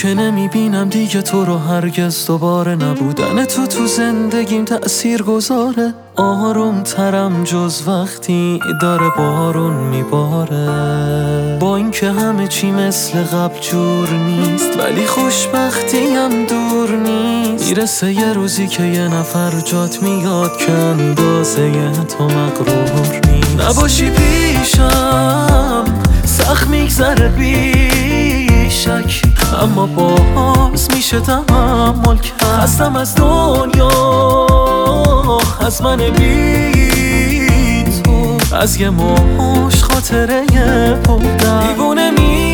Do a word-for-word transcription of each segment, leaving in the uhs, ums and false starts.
که نمیبینم دیگه تو رو هرگز دوباره. نبودن تو تو زندگیم تأثیر گذاره. آروم ترم جز وقتی داره بارون میباره. با اینکه همه چی مثل قبل جور نیست، ولی خوشبختیم دور نیست. میرسه یه روزی که یه نفر جات میاد که اندازه تو مغرور نیست. نباشی پیشم سخت میگذره بی شک، اما باز میشه تحمل کرد. خستم از دنیا، از من بی تو، از یه موش خاطره بودم. دیوونه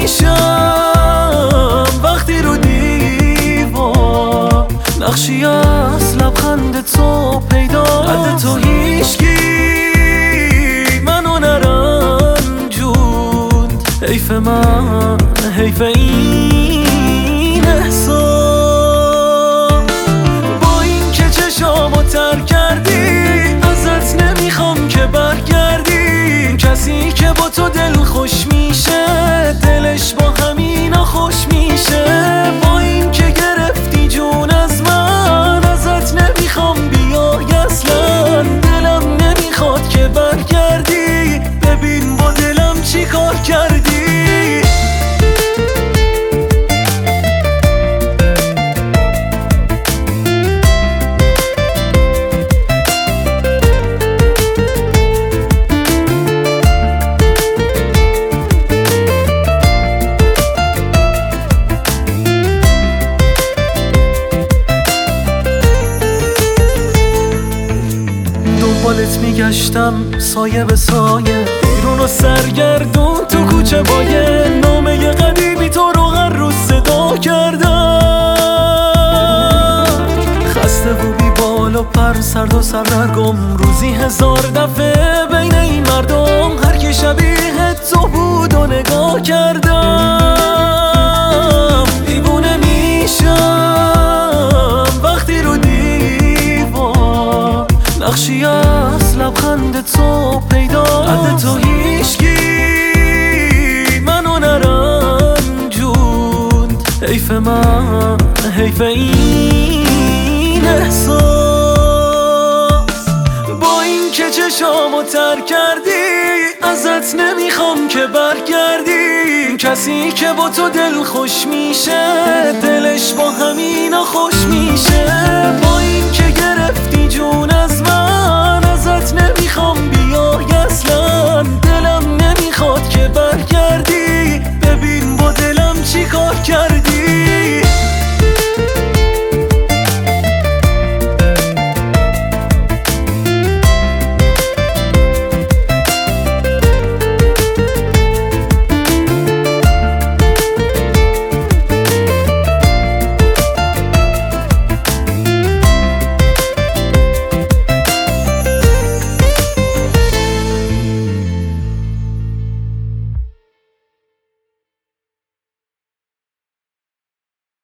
میشم وقتی رو دیوار نقشی از لبخند تو پیدا. قد تو هیچکی منو نرنجوند. حیف من، حیف این احساس. با این که چشامو تر کردی، ازت نمیخوام که برگردی. کسی که با تو دل خوش میشه، دلش با همینا خوش میشه. با این که گرفتی جون از من، ازت نمیخوام بیای اصلا. دلم نمیخواد که برگردی، ببین با دلم چی کار کردی. دنبالت میگشتم سایه به سایه، بیرون و سرگردون تو کوچه با یه نامه قدیمی تو رو هر روز صدا کردم. خسته و بی بال و پر، سرد و سردرگم، روزی هزار دفعه بین این مردم. هر کی شبیه تو بود و نگاه کردم. دیوونه میشم وقتی رو دیوار نقشی از لبخند تو پیدا. قد تو هیچکی منو نرنجوند. حیف من، حیف این احساس. با این که چشامو تر کردی، ازت نمیخوام که برگردی. کسی که با تو دل خوش میشه، دلش با همینا خوش میشه.